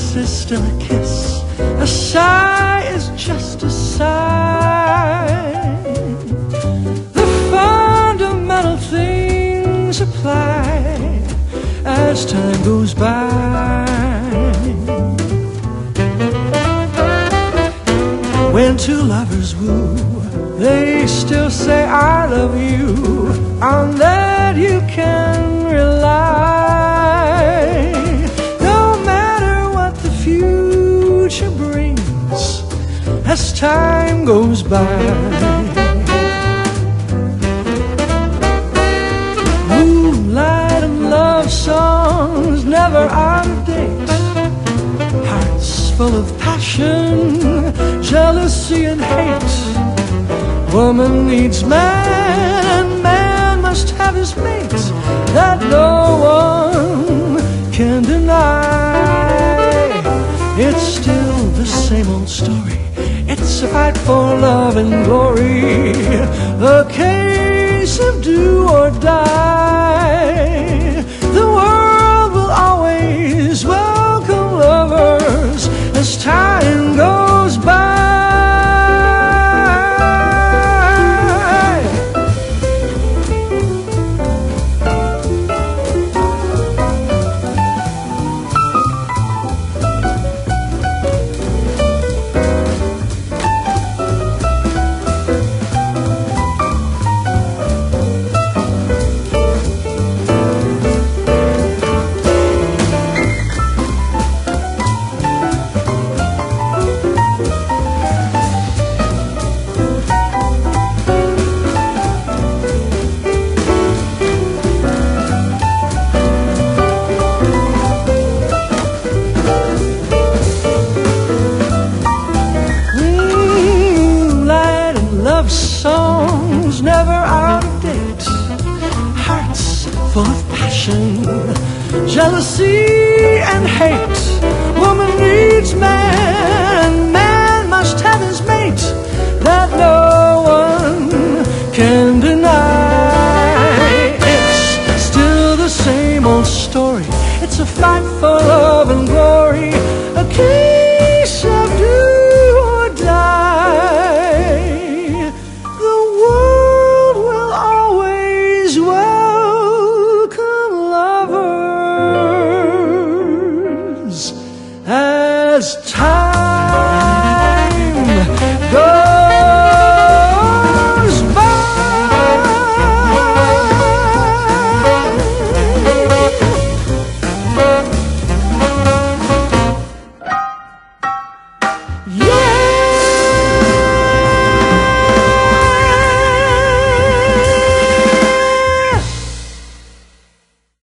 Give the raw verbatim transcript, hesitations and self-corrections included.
kiss is still a kiss. A sigh is just a sigh. The fundamental things apply as time goes by. When two lovers woo, they still say I love you. On that you can rely. No matter what the future brings as time goes by. Moonlight and love songs never out of date. Hearts full of passion, jealousy and hate. Woman needs man and man must have his mate. That no one can deny. It's still the same old story. It's a fight for love and glory. The case of do or die. The world will always welcome lovers as time goes by. Songs never out of date. Hearts full of passion, jealousy and hate. Woman needs man, man must have his mate. That no one can deny. It's still the same old story. It's a fight for love and glory. A case of do or die. Welcome lovers as time